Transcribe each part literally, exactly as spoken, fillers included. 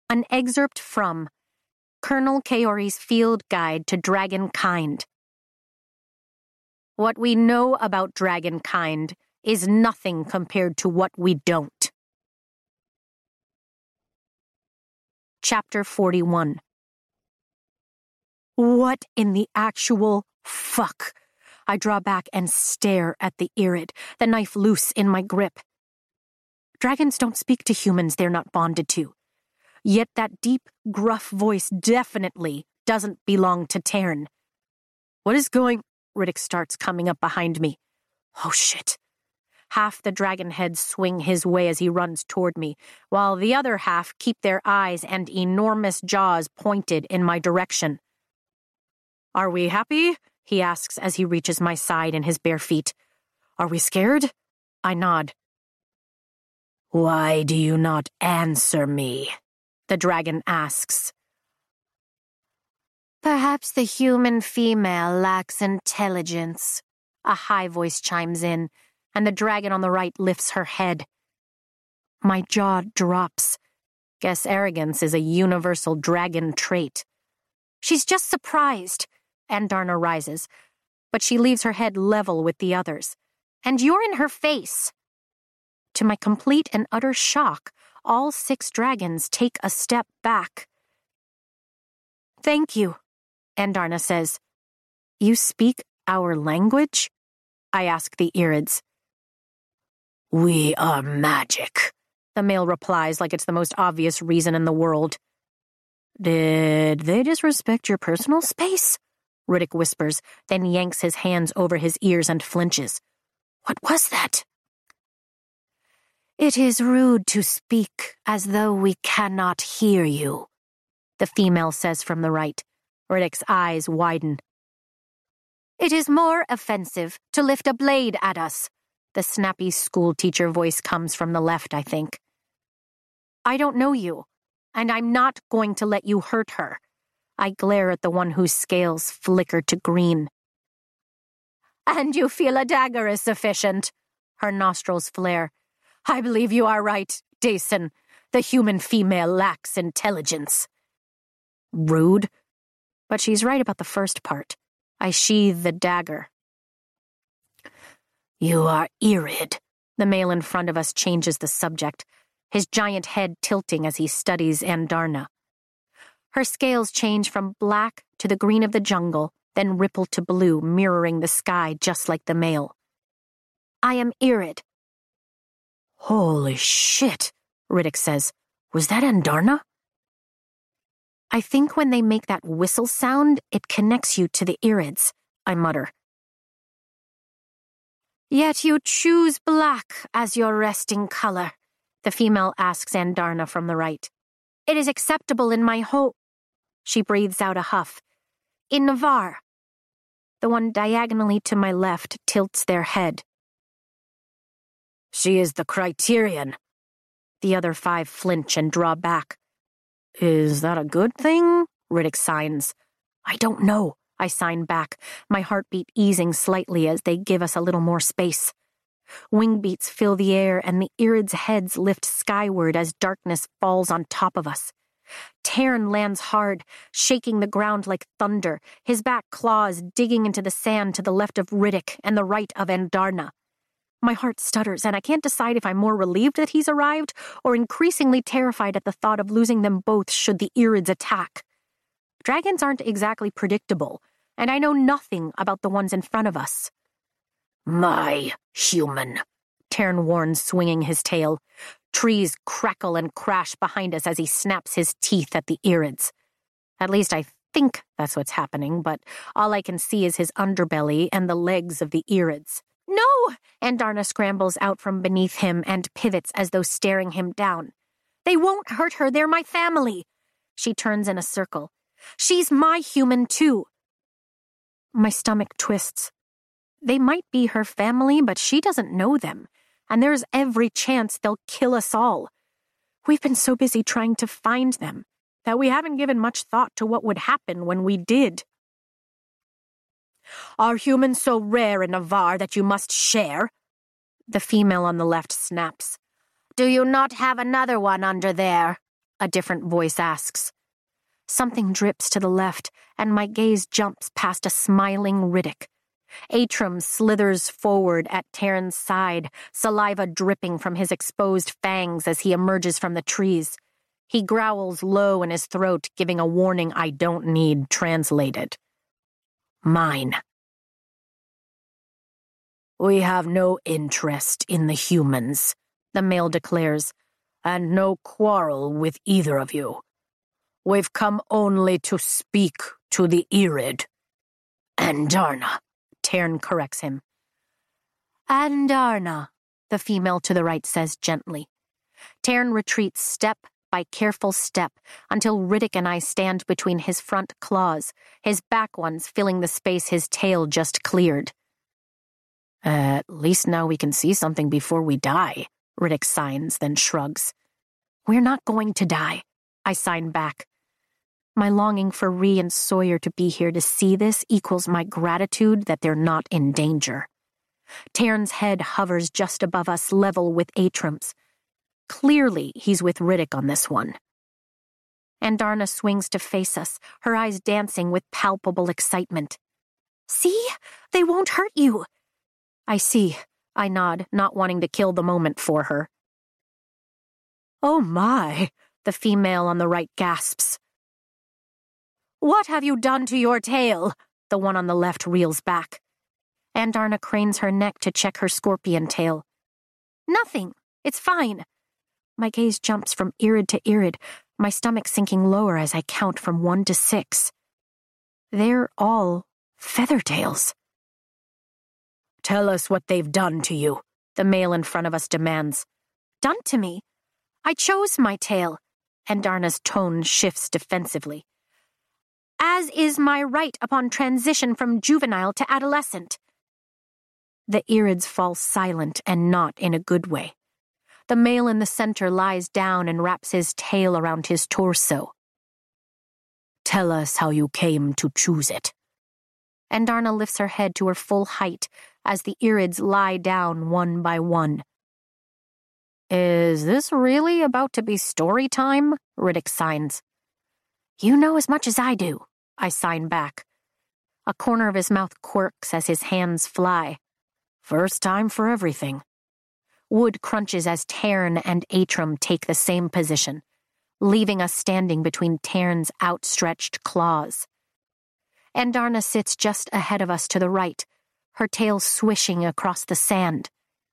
An excerpt from Colonel Kaori's Field Guide to Dragonkind. What we know about dragonkind is nothing compared to what we don't. Chapter forty-one. What in the actual fuck? I draw back and stare at the Irid, the knife loose in my grip. Dragons don't speak to humans they're not bonded to. Yet that deep, gruff voice definitely doesn't belong to Tern. What is going... Riddick starts coming up behind me. Oh shit. Half the dragon heads swing his way as he runs toward me, while the other half keep their eyes and enormous jaws pointed in my direction. Are we happy? He asks as he reaches my side in his bare feet. Are we scared? I nod. Why do you not answer me? The dragon asks. Perhaps the human female lacks intelligence. A high voice chimes in, and the dragon on the right lifts her head. My jaw drops. Guess arrogance is a universal dragon trait. She's just surprised. Andarna rises, but she leaves her head level with the others. And you're in her face. To my complete and utter shock, all six dragons take a step back. Thank you, Andarna says. You speak our language? I ask the Irids. We are magic, the male replies like it's the most obvious reason in the world. Did they disrespect your personal space? Riddick whispers, then yanks his hands over his ears and flinches. What was that? It is rude to speak as though we cannot hear you, the female says from the right. Riddick's eyes widen. It is more offensive to lift a blade at us. The snappy schoolteacher voice comes from the left, I think. I don't know you, and I'm not going to let you hurt her. I glare at the one whose scales flicker to green. And you feel a dagger is sufficient? Her nostrils flare. I believe you are right, Dason. The human female lacks intelligence. Rude. But she's right about the first part. I sheathe the dagger. You are Irid. The male in front of us changes the subject, his giant head tilting as he studies Andarna. Her scales change from black to the green of the jungle, then ripple to blue, mirroring the sky just like the male. I am Irid. Holy shit, Riddick says. Was that Andarna? I think when they make that whistle sound, it connects you to the Irids, I mutter. Yet you choose black as your resting color, the female asks Andarna from the right. It is acceptable in my home. She breathes out a huff. In Navarre. The one diagonally to my left tilts their head. She is the Criterion. The other five flinch and draw back. Is that a good thing? Riddick signs. I don't know, I sign back, my heartbeat easing slightly as they give us a little more space. Wing beats fill the air and the Irids' heads lift skyward as darkness falls on top of us. Tern lands hard, shaking the ground like thunder, his back claws digging into the sand to the left of Riddick and the right of Andarna. My heart stutters, and I can't decide if I'm more relieved that he's arrived or increasingly terrified at the thought of losing them both should the Irids attack. Dragons aren't exactly predictable, and I know nothing about the ones in front of us. My human, Tern warns, swinging his tail. Trees crackle and crash behind us as he snaps his teeth at the Irids. At least I think that's what's happening, but all I can see is his underbelly and the legs of the Irids. No! Andarna scrambles out from beneath him and pivots as though staring him down. They won't hurt her, they're my family. She turns in a circle. She's my human, too. My stomach twists. They might be her family, but she doesn't know them, and there's every chance they'll kill us all. We've been so busy trying to find them that we haven't given much thought to what would happen when we did. Are humans so rare in Navarre that you must share? The female on the left snaps. Do you not have another one under there? a different voice asks. Something drips to the left, and my gaze jumps past a smiling Riddick. Atrum slithers forward at Taryn's side, saliva dripping from his exposed fangs as he emerges from the trees. He growls low in his throat, giving a warning I don't need translated. Mine. We have no interest in the humans, the male declares, and no quarrel with either of you. We've come only to speak to the Irid. Andarna, Taryn corrects him. Andarna, the female to the right says gently. Taryn retreats step by careful step until Riddick and I stand between his front claws, his back ones filling the space his tail just cleared. At least now we can see something before we die, Riddick signs, then shrugs. We're not going to die, I sign back. My longing for Ree and Sawyer to be here to see this equals my gratitude that they're not in danger. Taryn's head hovers just above us, level with Atrum's. Clearly, he's with Riddick on this one. Andarna swings to face us, her eyes dancing with palpable excitement. See? They won't hurt you. I see. I nod, not wanting to kill the moment for her. Oh my, the female on the right gasps. What have you done to your tail? The one on the left reels back. Andarna cranes her neck to check her scorpion tail. Nothing. It's fine. My gaze jumps from Irid to Irid, my stomach sinking lower as I count from one to six. They're all feathertails. Tell us what they've done to you, the male in front of us demands. Done to me? I chose my tail. Andarna's tone shifts defensively. As is my right upon transition from juvenile to adolescent. The Irids fall silent and not in a good way. The male in the center lies down and wraps his tail around his torso. Tell us how you came to choose it. Andarna lifts her head to her full height as the Irids lie down one by one. Is this really about to be story time? Riddick signs. You know as much as I do, I sign back. A corner of his mouth quirks as his hands fly. First time for everything. Wood crunches as Taryn and Atrum take the same position, leaving us standing between Taryn's outstretched claws. Andarna sits just ahead of us to the right, her tail swishing across the sand.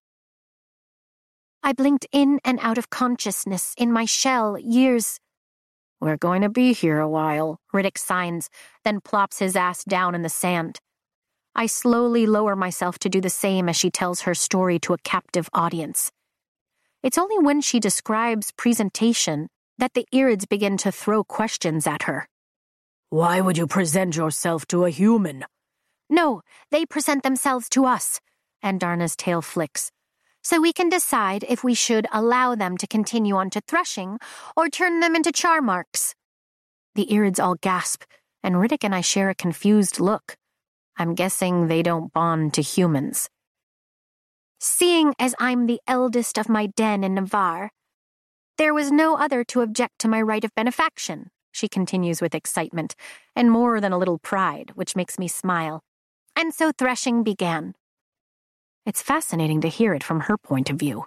I blinked in and out of consciousness in my shell years... We're going to be here a while, Riddick signs, then plops his ass down in the sand. I slowly lower myself to do the same as she tells her story to a captive audience. It's only when she describes presentation that the Irids begin to throw questions at her. Why would you present yourself to a human? No, they present themselves to us, Andarna's tail flicks. So we can decide if we should allow them to continue on to threshing or turn them into char marks. The Irids all gasp, and Riddick and I share a confused look. I'm guessing they don't bond to humans. Seeing as I'm the eldest of my den in Navarre, there was no other to object to my right of benefaction, she continues with excitement, and more than a little pride, which makes me smile. And so threshing began. It's fascinating to hear it from her point of view.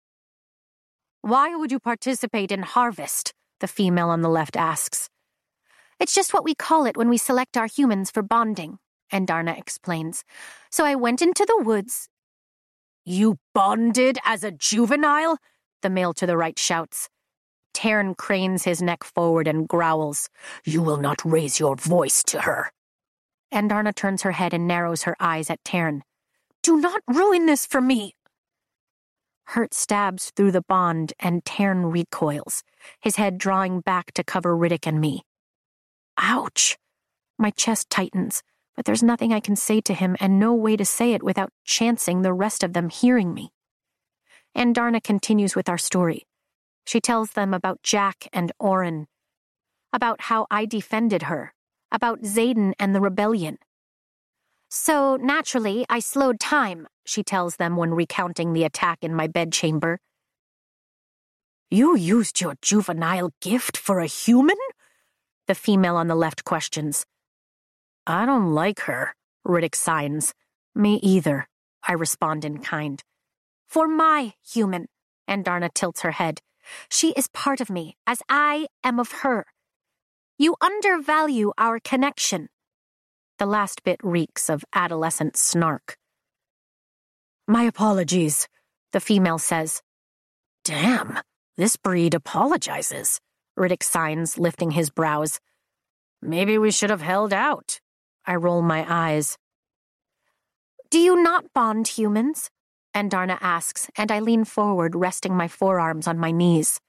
Why would you participate in harvest? The female on the left asks. It's just what we call it when we select our humans for bonding, Andarna explains. So I went into the woods. You bonded as a juvenile? The male to the right shouts. Taryn cranes his neck forward and growls. You will not raise your voice to her. Andarna turns her head and narrows her eyes at Taryn. Do not ruin this for me. Hurt stabs through the bond and Taryn recoils, his head drawing back to cover Riddick and me. Ouch! My chest tightens, but there's nothing I can say to him and no way to say it without chancing the rest of them hearing me. Andarna continues with our story. She tells them about Jack and Oren, about how I defended her, about Xaden and the rebellion. So, naturally, I slowed time, she tells them when recounting the attack in my bedchamber. You used your juvenile gift for a human? The female on the left questions. I don't like her, Riddick signs. Me either, I respond in kind. For my human, Andarna tilts her head. She is part of me, as I am of her. You undervalue our connection. The last bit reeks of adolescent snark. My apologies, the female says. Damn, this breed apologizes, Riddick signs, lifting his brows. Maybe we should have held out. I roll my eyes. Do you not bond humans? Andarna asks, and I lean forward, resting my forearms on my knees.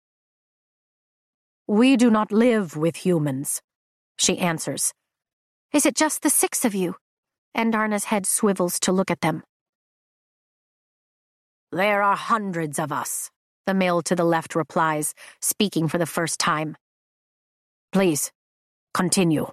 We do not live with humans, she answers. Is it just the six of you? Andarna's head swivels to look at them. There are hundreds of us, the male to the left replies, speaking for the first time. Please, continue.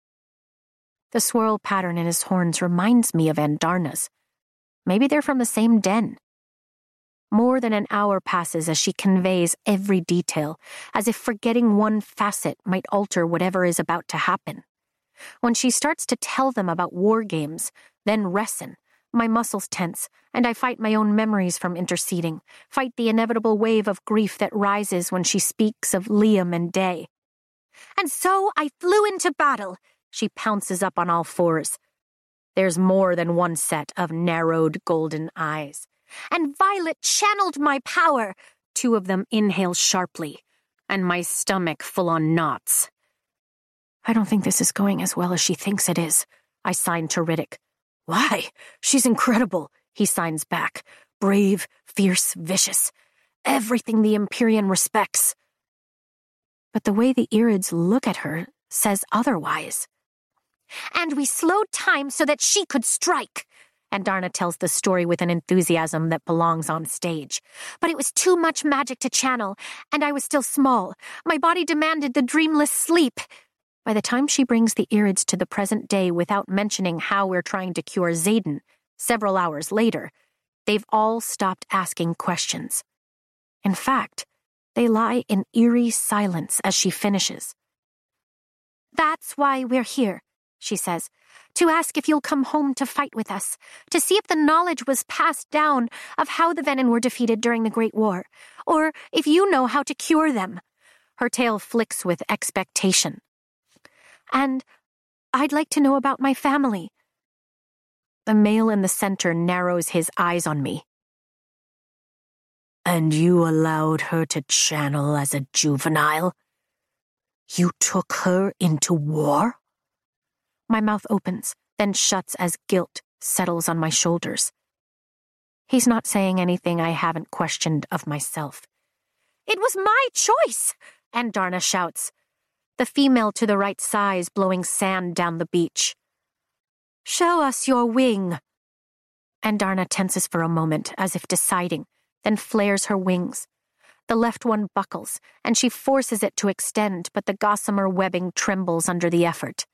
The swirl pattern in his horns reminds me of Andarna's. Maybe they're from the same den. More than an hour passes as she conveys every detail, as if forgetting one facet might alter whatever is about to happen. When she starts to tell them about war games, then Ressen, my muscles tense, and I fight my own memories from interceding, fight the inevitable wave of grief that rises when she speaks of Liam and Day. And so I flew into battle, she pounces up on all fours. There's more than one set of narrowed golden eyes. And Violet channeled my power. Two of them inhale sharply, and my stomach full on knots. I don't think this is going as well as she thinks it is, I sign to Riddick. Why? She's incredible, he signs back. Brave, fierce, vicious. Everything the Empyrean respects. But the way the Irids look at her says otherwise. And we slowed time so that she could strike. Andarna tells the story with an enthusiasm that belongs on stage. But it was too much magic to channel, and I was still small. My body demanded the dreamless sleep. By the time she brings the Irids to the present day without mentioning how we're trying to cure Xaden, several hours later, they've all stopped asking questions. In fact, they lie in eerie silence as she finishes. That's why we're here, she says, to ask if you'll come home to fight with us, to see if the knowledge was passed down of how the Venin were defeated during the Great War, or if you know how to cure them. Her tail flicks with expectation. And I'd like to know about my family. The male in the center narrows his eyes on me. And you allowed her to channel as a juvenile? You took her into war? My mouth opens, then shuts as guilt settles on my shoulders. He's not saying anything I haven't questioned of myself. It was my choice, Andarna shouts. The female to the right sighs, blowing sand down the beach. Show us your wing. Andarna tenses for a moment, as if deciding, then flares her wings. The left one buckles, and she forces it to extend, but the gossamer webbing trembles under the effort.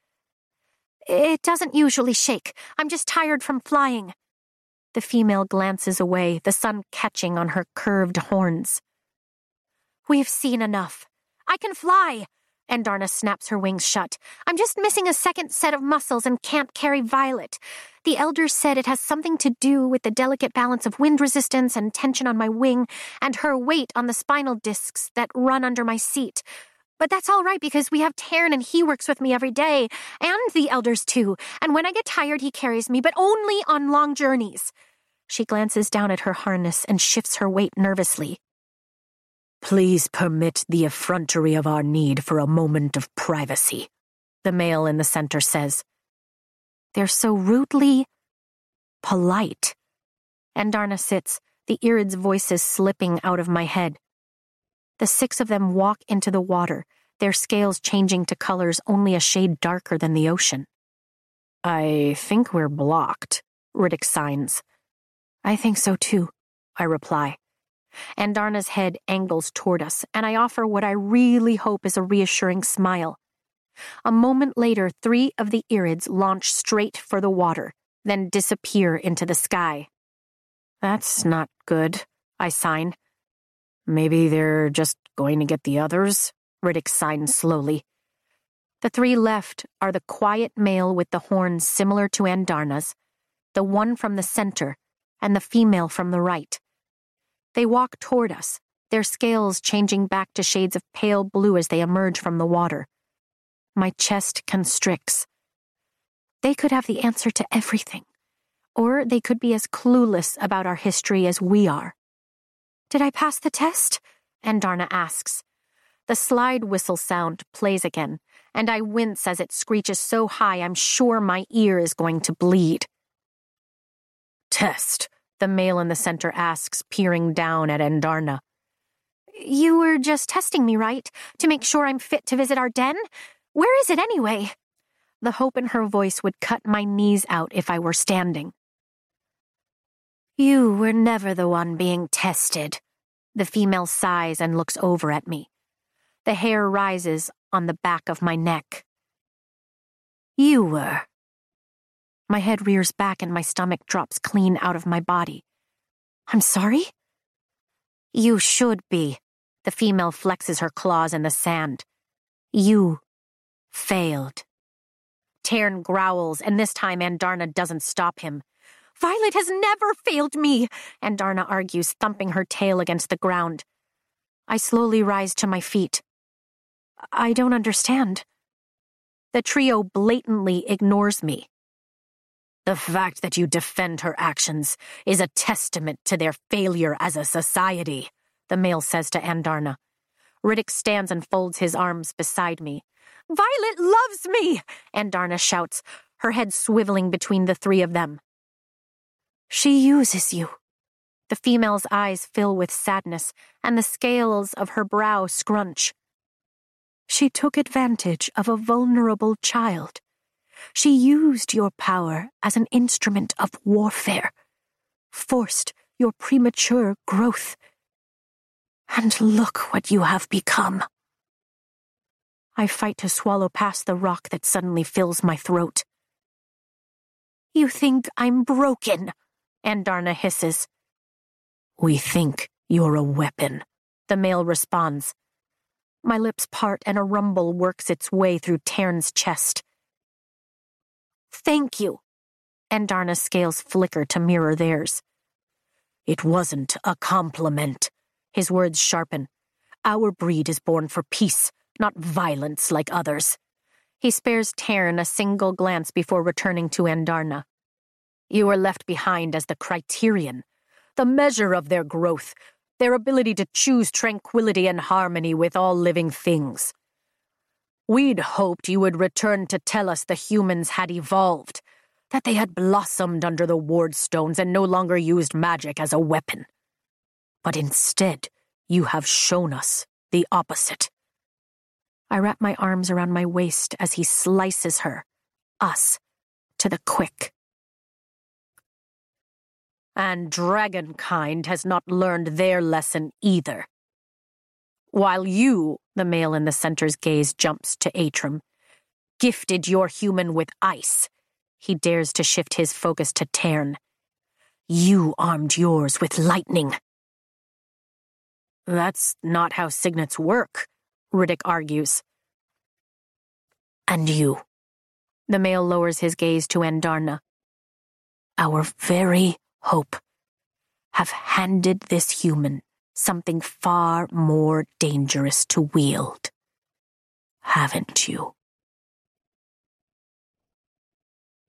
It doesn't usually shake. I'm just tired from flying. The female glances away, the sun catching on her curved horns. We've seen enough. I can fly. Andarna snaps her wings shut. I'm just missing a second set of muscles and can't carry Violet. The elders said it has something to do with the delicate balance of wind resistance and tension on my wing and her weight on the spinal discs that run under my seat. But that's all right because we have Tarn and he works with me every day, and the elders too, and when I get tired he carries me, but only on long journeys. She glances down at her harness and shifts her weight nervously. Please permit the effrontery of our need for a moment of privacy, the male in the center says. They're so rudely polite. Andarna sits, the Irids' voices slipping out of my head. The six of them walk into the water, their scales changing to colors only a shade darker than the ocean. I think we're blocked, Riddick signs. I think so too, I reply. Andarna's head angles toward us, and I offer what I really hope is a reassuring smile. A moment later, three of the Irids launch straight for the water, then disappear into the sky. That's not good, I sign. Maybe they're just going to get the others, Riddick signed slowly. The three left are the quiet male with the horns similar to Andarna's, the one from the center, and the female from the right. They walk toward us, their scales changing back to shades of pale blue as they emerge from the water. My chest constricts. They could have the answer to everything, or they could be as clueless about our history as we are. Did I pass the test? Andarna asks. The slide whistle sound plays again, and I wince as it screeches so high I'm sure my ear is going to bleed. Test, the male in the center asks, peering down at Andarna. You were just testing me, right? To make sure I'm fit to visit our den? Where is it anyway? The hope in her voice would cut my knees out if I were standing. You were never the one being tested. The female sighs and looks over at me. The hair rises on the back of my neck. You were. My head rears back and my stomach drops clean out of my body. I'm sorry? You should be. The female flexes her claws in the sand. You failed. Tairn growls, and this time Andarna doesn't stop him. Violet has never failed me, Andarna argues, thumping her tail against the ground. I slowly rise to my feet. I don't understand. The trio blatantly ignores me. The fact that you defend her actions is a testament to their failure as a society, the male says to Andarna. Riddick stands and folds his arms beside me. Violet loves me, Andarna shouts, her head swiveling between the three of them. She uses you. The female's eyes fill with sadness, and the scales of her brow scrunch. She took advantage of a vulnerable child. She used your power as an instrument of warfare, forced your premature growth. And look what you have become. I fight to swallow past the rock that suddenly fills my throat. You think I'm broken, Andarna hisses. We think you're a weapon, the male responds. My lips part and a rumble works its way through Tairn's chest. Thank you. Andarna's scales flicker to mirror theirs. It wasn't a compliment. His words sharpen. Our breed is born for peace, not violence like others. He spares Tairn a single glance before returning to Andarna. You were left behind as the criterion, the measure of their growth, their ability to choose tranquility and harmony with all living things. We'd hoped you would return to tell us the humans had evolved, that they had blossomed under the ward stones and no longer used magic as a weapon. But instead, you have shown us the opposite. I wrap my arms around my waist as he slices her, us, to the quick. And dragonkind has not learned their lesson either. While you, the male in the center's gaze jumps to Atrum, gifted your human with ice, he dares to shift his focus to Tairn. You armed yours with lightning. That's not how signets work, Riddick argues. And you. The male lowers his gaze to Andarna. Our very hope have handed this human something far more dangerous to wield. Haven't you?